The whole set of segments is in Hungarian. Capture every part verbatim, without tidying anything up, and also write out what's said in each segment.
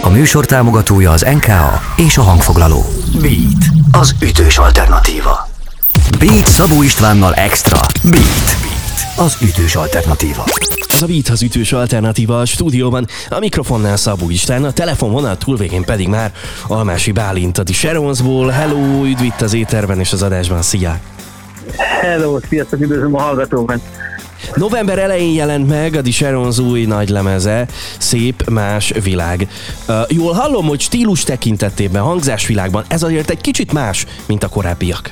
A műsor támogatója az en ká á és a hangfoglaló. Beat, az ütős alternatíva. Beat Szabó Istvánnal extra. Beat, az ütős alternatíva. Ez a Beat, az ütős alternatíva a stúdióban, a mikrofonnál Szabó István, a telefonvonal túlvégén pedig már Almási Bálint, a The Sharonsból. Hello, üdv itt az éterben és az adásban, szia! Hello, sziasztok, üdvözlöm a hallgatókat! November elején jelent meg a The Sharons új nagy lemeze, Szép más világ. Uh, jól hallom, hogy stílus tekintetében, hangzásvilágban ez azért egy kicsit más, mint a korábbiak.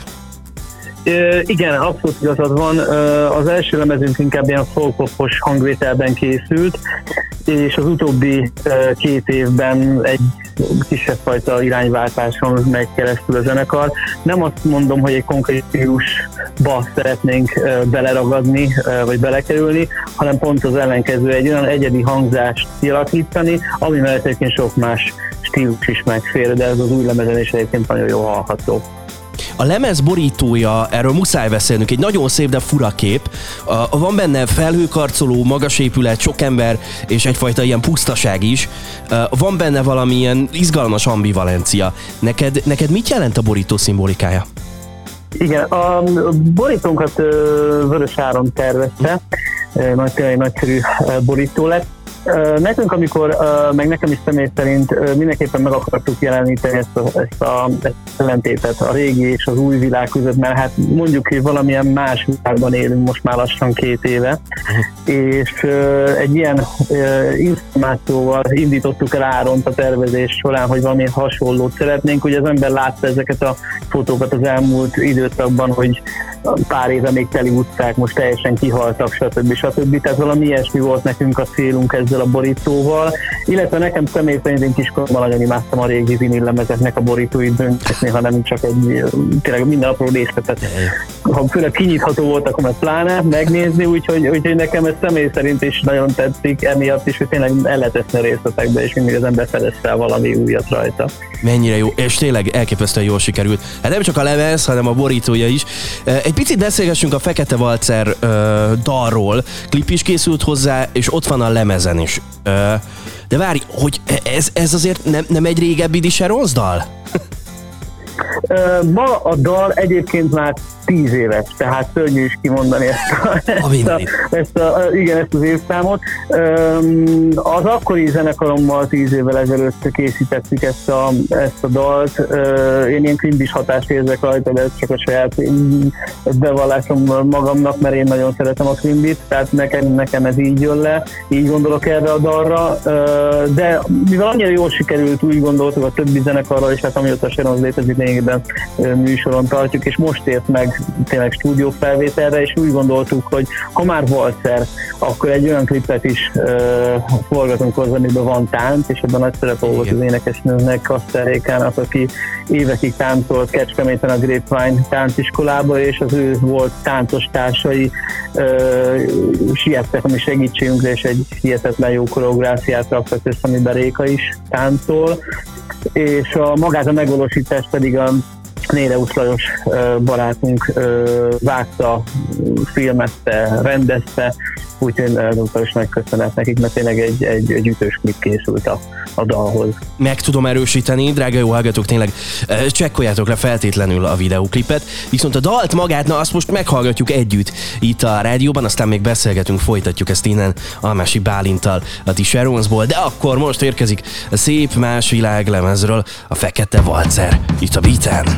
Uh, igen, abszolút igazad van. Uh, az első lemezünk inkább ilyen folk-popos hangvételben készült, és az utóbbi uh, két évben egy kisebb fajta irányváltáson megy keresztül a zenekar. Nem azt mondom, hogy egy konkrét stílusba szeretnénk uh, beleragadni, uh, vagy belekerülni, hanem pont az ellenkező, egy olyan egyedi hangzást kialakítani, ami mellett egyébként sok más stílus is megfér, de ez az új lemezen is egyébként nagyon jól hallható. A lemez borítója, erről muszáj beszélnünk, egy nagyon szép, de fura kép. A, van benne felhőkarcoló, magas épület, sok ember és egyfajta ilyen pusztaság is. Van benne valamilyen izgalmas ambivalencia. Neked, neked mit jelent a borító szimbolikája? Igen, a borítónkat Vörös Áron tervezte, nagy, tényleg nagyszerű borító lett. Nekünk, amikor, meg nekem is személy szerint mindenképpen meg akartuk jeleníteni ezt a, ezt a ezt ellentétet a régi és az új világ között, mert hát mondjuk, hogy valamilyen más világban élünk most már lassan két éve, és egy ilyen információval indítottuk el Áront a tervezés során, hogy valami hasonlót szeretnénk. Ugye az ember látta ezeket a fotókat az elmúlt időszakban, hogy pár éve még teli utcák, most teljesen kihaltak, stb. stb. Tehát valami ilyesmi volt nekünk a célunk ezzel a borítóval, illetve nekem személy szerint én kiskoromban nagyon imádtam a régi vinillemezeknek a borítóit döntetni, hanem csak egy tényleg minden apró részletet. Ha főleg kinyitható volt, akkor meg pláne megnézni, úgyhogy, úgyhogy nekem ez személy szerint is nagyon tetszik, emiatt is, hogy tényleg el lehet eszni a részletekbe, és mindig az ember fedez fel valami újat rajta. Mennyire jó, és tényleg elképesztően jól sikerült. Hát nem csak a lemez, hanem a borítója is. Egy picit beszélgessünk a Fekete Valcer uh, dalról. Klip is készült hozzá, és ott van a lemezen is. Uh, de várj, hogy ez, ez azért nem, nem egy régebbi The Sharons dal? Uh, ma a dal egyébként már tíz éves, tehát szörnyű is kimondani ezt a, ezt a, ezt a, igen, ezt az évszámot. Um, az akkori zenekarommal tíz évvel ezelőtt készítettük ezt a, ezt a dalt. Uh, én ilyen cringe hatást érzek rajta, de ez csak a saját bevallásom magamnak, mert én nagyon szeretem a cringe-t, tehát nekem, nekem ez így jön le, így gondolok erre a dalra. Uh, de mivel annyira jól sikerült, úgy gondoltuk a többi zenekarral, és hát amióta a Sharons létezik, lényegében műsoron tartjuk, és most ért meg tényleg stúdiófelvételre, és úgy gondoltuk, hogy ha már valszer, akkor egy olyan klipet is uh, forgatunk hozzá, amiben van tánc, és ebben nagy szerepe volt az énekesnőnek, Kaszter Rékának, aki évekig táncolt Kecskeméten a Grapevine tánciskolába, és az ő volt táncos társai uh, siettek a mi segítségünkre, és egy hihetetlen jó koreográfiát raktak össze, amiben Réka is táncol, és a magát a megvalósítást pedig a Néreusz Lajos barátunk vágta, filmezte, rendezte, úgyhogy azóta is nagy köszönet nekik, mert tényleg egy, egy, egy ütős klip készült a, a dalhoz. Meg tudom erősíteni, drága jó hallgatók, tényleg csekkoljátok le feltétlenül a videóklipet, viszont a dalt magát, na azt most meghallgatjuk együtt itt a rádióban, aztán még beszélgetünk, folytatjuk ezt innen Almási Bálinttal a The Sharonsból, de akkor most érkezik a Szép más világ lemezről a Fekete Valcer itt a Beaten.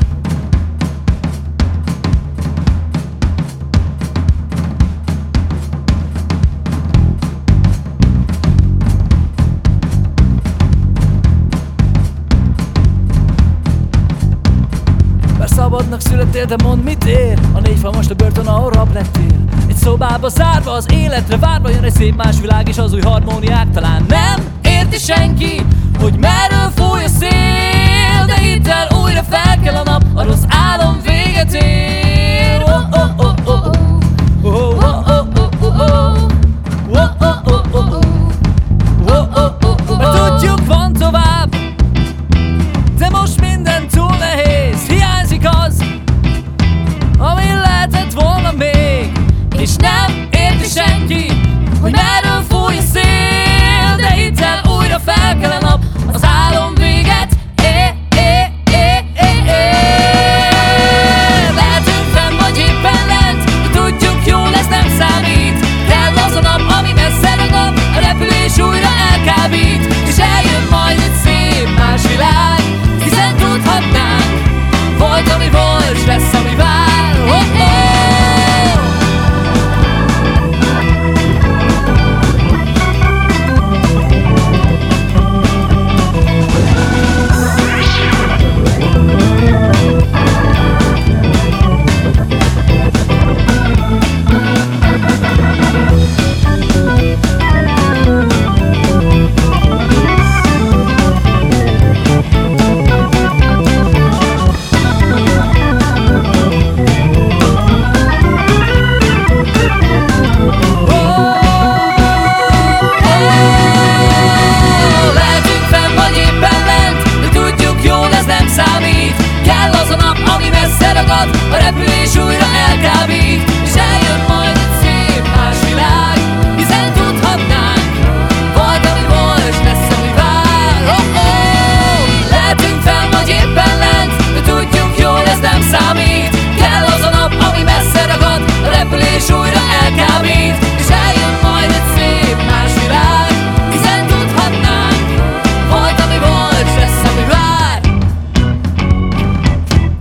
Szabadnak születtél, de mondd, mit ér? A négy fal most a börtön, ahol rab lettél. Egy szobába zárva, az életre várva, jön egy szép más világ, és az új harmóniák. Talán nem érti senki, hogy merről fúj a szél, de hidd el, újra fel kell a nap, a rossz álom véget ér. Oh, oh, oh, oh, oh. Oh, oh, oh, oh, oh, oh. Oh, oh, oh, oh, oh. Oh, oh, oh, oh. Mert tudjuk, van tovább, de most minden túl nehéz. Hiányzik az, ami lehetett volna még, és nem érti senki, hogy merről fúj a szél, de hidd el,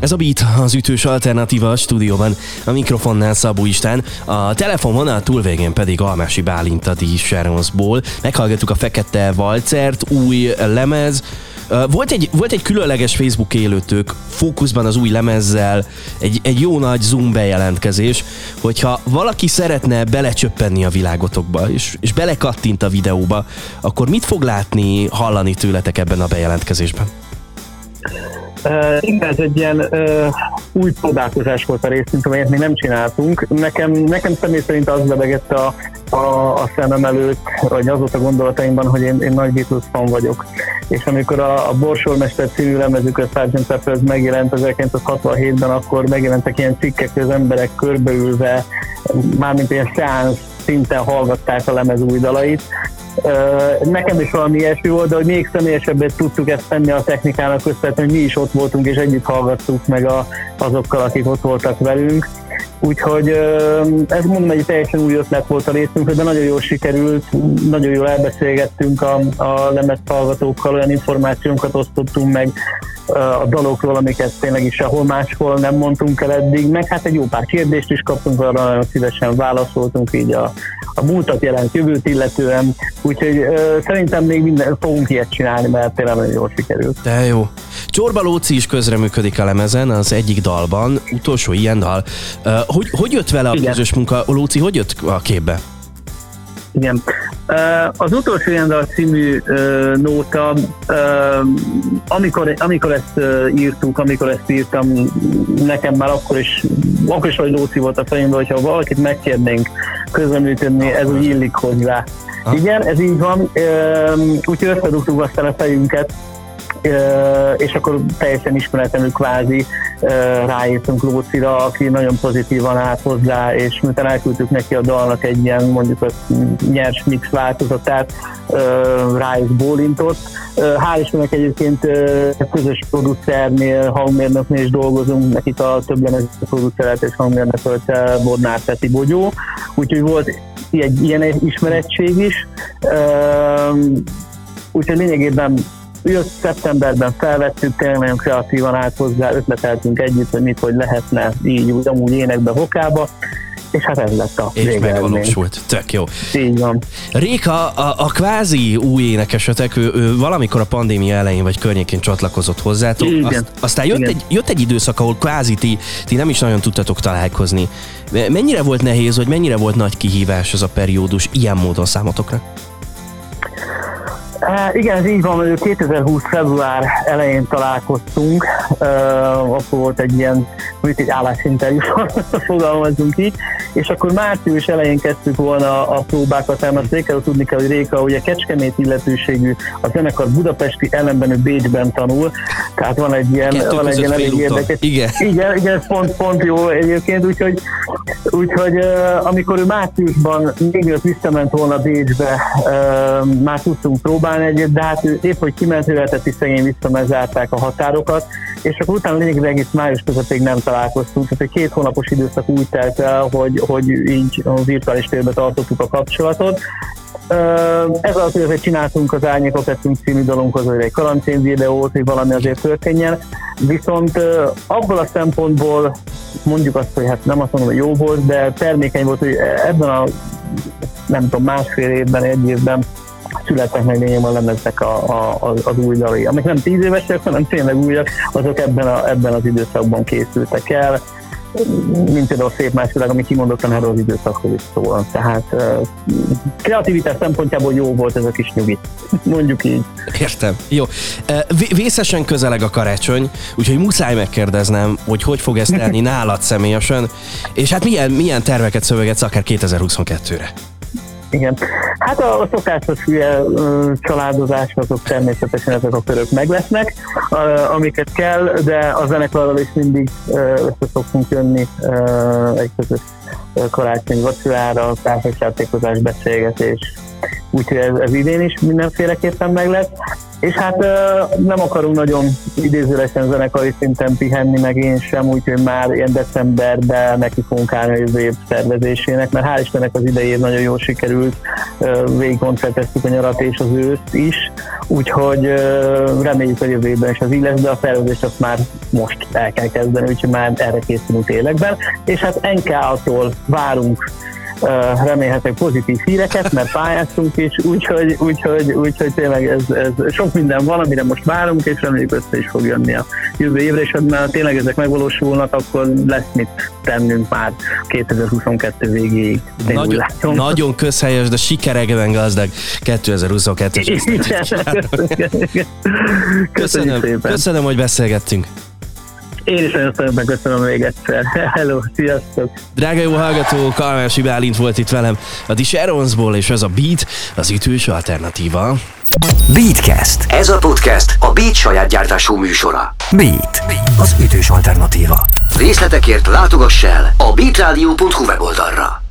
Ez a Beat, az ütős alternatíva a stúdióban, a mikrofonnál Szabó István, a telefonvonal túlvégén pedig Almási Bálint a dé Sharon'sból. Meghallgattuk a Fekete Valcert, új lemez. Volt egy, volt egy különleges Facebook élőtök fókuszban az új lemezzel, egy, egy jó nagy Zoom bejelentkezés, hogyha valaki szeretne belecsöppenni a világotokba, és, és belekattint a videóba, akkor mit fog látni, hallani tőletek ebben a bejelentkezésben? Uh, igen, ez egy ilyen uh, új próbálkozás volt a részünk, amelyet még nem csináltunk. Nekem, nekem személy szerint az lebegett a, a, a szemem előtt, vagy az volt a gondolataimban, hogy én, én nagy Beatles fan vagyok. És amikor a, a Borsormester című lemezük, a sergeant Pepper's megjelent ezerkilencszázhatvanhétben, akkor megjelentek ilyen cikkek, hogy az emberek körbeülve, mármint ilyen szeánsz szinten hallgatták a lemez új dalait. Uh, nekem is valami ilyesmi volt, de hogy még személyesebbet tudtuk ezt tenni a technikának köszönhetően, hogy mi is ott voltunk és együtt hallgattuk meg a, azokkal, akik ott voltak velünk. Úgyhogy uh, ez mondom, egy teljesen új ötlet volt a részünkről, de nagyon jól sikerült, nagyon jól elbeszélgettünk a, a lemez hallgatókkal, olyan információkat osztottunk meg a dalokról, amiket tényleg is sehol máshol nem mondtunk el eddig, meg hát egy jó pár kérdést is kaptunk, arra nagyon szívesen válaszoltunk így a, a múltat jelent jövőt illetően, úgyhogy uh, szerintem még minden fogunk ilyet csinálni, mert tényleg nagyon jól sikerült. De jó. Csorba Lóci is közreműködik a lemezen, az egyik dalban, utolsó ilyen dal. Uh, hogy, hogy jött vele a Igen. közös munka? Lóci, hogy jött a képbe? Igen. Az utolsó ilyen dal című nóta, amikor, amikor ezt írtuk, amikor ezt írtam, nekem már akkor is, akkor is vagy Lóci volt a fejemben, hogyha valakit megkérnénk közreműködni, ez úgy illik hozzá. Ha? Igen, ez így van, úgyhogy összedugtuk aztán a fejünket, és akkor teljesen ismeretlenül kvázi ráírtunk Lócira, aki nagyon pozitívan állt hozzá, és miután elküldtük neki a dalnak egy ilyen mondjuk a nyers mix változatát, rá is bólintott. Hál' Istennek egyébként közös producernél, hangmérnöknél is dolgozunk, nekik a több lemez produceret és hangmérnökölte Bodnár Peti Bogyó, úgyhogy volt egy ilyen ismerettség is. Úgyhogy lényegében jött szeptemberben, felvettük, tényleg nagyon kreatívan állt hozzá, ötleteltünk együtt, hogy mit, hogy lehetne így, úgy, amúgy énekbe, vokába, és hát ez lett a és megvalósult. Tök jó. Így van. Réka, a, a kvázi új énekesetek, ő, ő valamikor a pandémia elején vagy környékén csatlakozott hozzátok. Azt, aztán jött egy, jött egy időszak, ahol kvázi ti, ti nem is nagyon tudtatok találkozni. Mennyire volt nehéz, vagy mennyire volt nagy kihívás ez a periódus ilyen módon számotokra? Uh, igen, ez így van, hogy kétezer-húsz február elején találkoztunk, uh, akkor volt egy ilyen, mint egy állásinterjú, fogalmazunk így, és akkor március elején kezdtük volna a próbákat, mert azt kell tudni kell, hogy Réka ugye Kecskemét illetőségű, a zenekar budapesti, ellenben ő Bécsben tanul, tehát van egy ilyen, van egy ilyen elég érdekes. Igen. Igen, igen, ez pont, pont jó egyébként, úgyhogy, úgyhogy uh, amikor ő márciusban még mielőtt visszament volna Bécsbe, uh, már tudtunk próbálni egyet, de hát ő épp, hogy kiment, ő lehetett, szegény vissza, mert zárták a határokat, és akkor utána lényegében egész május közepéig nem találkoztunk, tehát egy két hónapos időszak úgy telt el, hogy, hogy így a virtuális térben tartottuk a kapcsolatot. Ez az, hogy azért csináltunk az Árnyékok Lettünk című dalunkhoz, hogy egy karantén videót, hogy valami azért történjen, viszont abból a szempontból mondjuk azt, hogy hát nem azt mondom, hogy jó volt, de termékeny volt, hogy ebben a nem tudom, másfél évben, egy évben születtek meg lényegében a lemeznek a, a, az új dalai. Amik nem tíz évesek, hanem tényleg újak, azok ebben, a, ebben az időszakban készültek el, mint például a Szép Más Világ, ami kimondottan erről az időszakhoz is szól. Tehát uh, kreativitás szempontjából jó volt ez a kis nyugi. Mondjuk így. Értem. Jó. Uh, vészesen közeleg a karácsony, úgyhogy muszáj megkérdeznem, hogy hogy fog ezt tenni nálad személyesen, és hát milyen, milyen terveket szövegetsz akár kétezer-huszonkettőre? Igen. Hát a, a szokásos hülye családozás, azok természetesen ezek a körök meg lesznek, amiket kell, de a zenekarral is mindig össze szoktunk jönni egy közös karácsonyi vacsorára, társasjátékozás, beszélgetés. Úgyhogy ez, ez idén is mindenféleképpen meg lesz. És hát nem akarunk nagyon idézőlesen zenekari szinten pihenni, meg én sem, úgyhogy már ilyen decemberben neki fogunk állni az év szervezésének, mert hál' Istennek az idei év nagyon jól sikerült, végig koncerteztük a nyarat és az őszt is, úgyhogy reméljük, hogy jövő évben is az így lesz, de a szervezést azt már most el kell kezdeni, úgyhogy már erre készülünk élekben, és hát en ká á-tól várunk remélhetőleg pozitív híreket, mert pályáztunk is, úgyhogy, úgyhogy, úgyhogy tényleg ez, ez sok minden van, amire most várunk, és reméljük össze is fog jönni a jövő évre, és ha már tényleg ezek megvalósulnak, akkor lesz mit tennünk már kétezer-huszonkettő végéig. Nagyon, nagyon közhelyes, de sikerekben gazdag kétezer-huszonkettő. Köszönöm, köszönöm, hogy beszélgettünk. Én is nagyon szépen köszönöm még egyszer. Hello, sziasztok! Drága jó hallgató, Kalmási Bálint volt itt velem a The Sharonsból, és ez a Beat, az ütős alternatíva. Beatcast. Ez a podcast a Beat saját gyártású műsora. Beat, az ütős alternatíva. Részletekért látogass el a beatradio pont hu weboldalra.